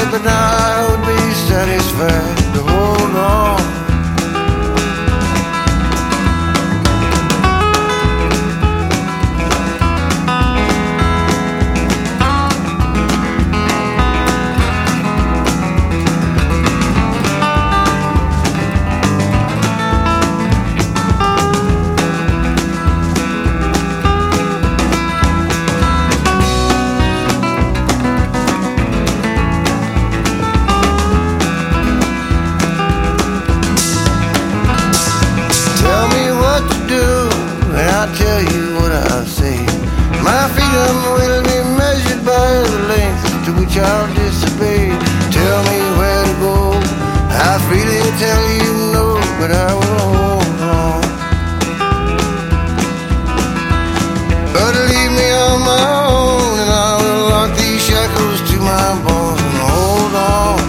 but now I would be satisfied to hold on. I'll tell you what I'll say. My freedom will be measured by the length to which I'll disobey. Tell me where to go, I freely tell you no, but I will hold on. But leave me on my own, and I will lock these shackles to my bones and hold on.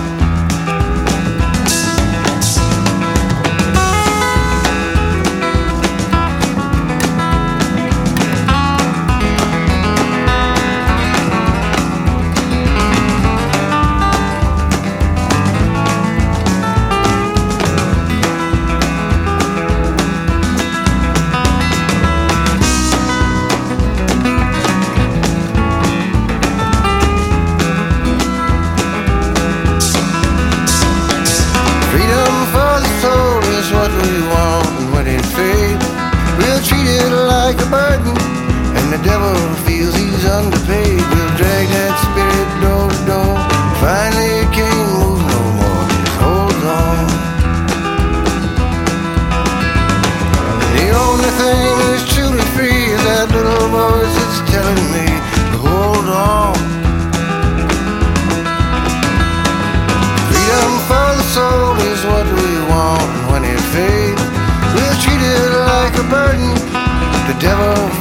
Like a burden, and the devil feels he's underpaid. We'll drag that spirit door to door. Finally it can't move no more, just hold on. The only thing that's truly free is that little voice that's telling me to hold on. Freedom for the soul is what we want, and when it fades, we'll treat it like a burden. The devil